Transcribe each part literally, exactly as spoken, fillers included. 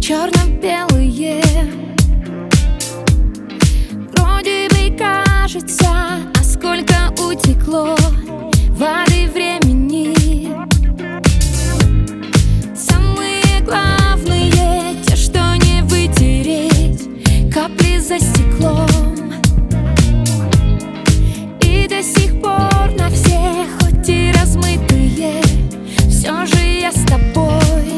черно-белые. Вроде бы кажется, а сколько утекло воды времени. Самые главные, те, что не вытереть, капли за стеклом. И до сих пор на всех, хоть и размытые, все же я с тобой.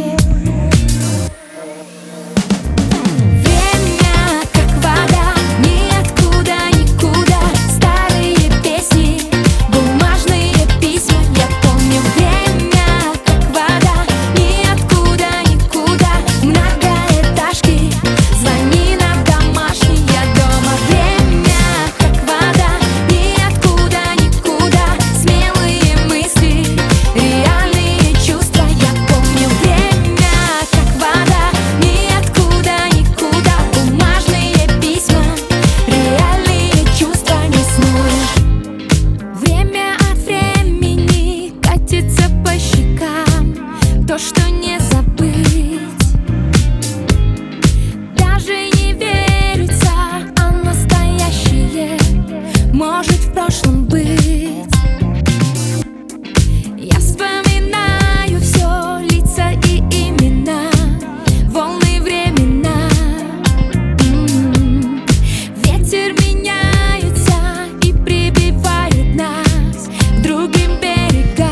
То, что не забыть, даже не верится, а настоящее может в прошлом быть. Я вспоминаю все, лица и имена, волны времена. М-м-м. Ветер меняется и прибивает нас к другим берегам.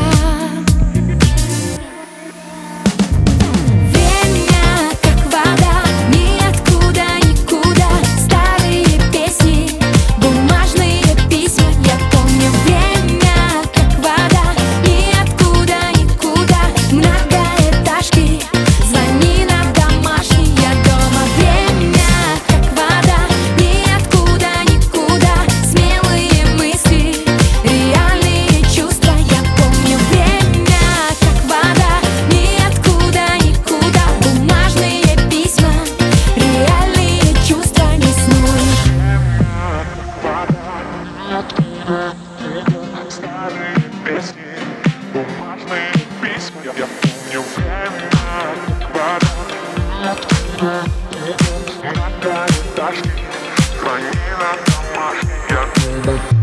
Старые песни, бумажные письма. Я помню время, как вода, многоэтажки, звони на домашний.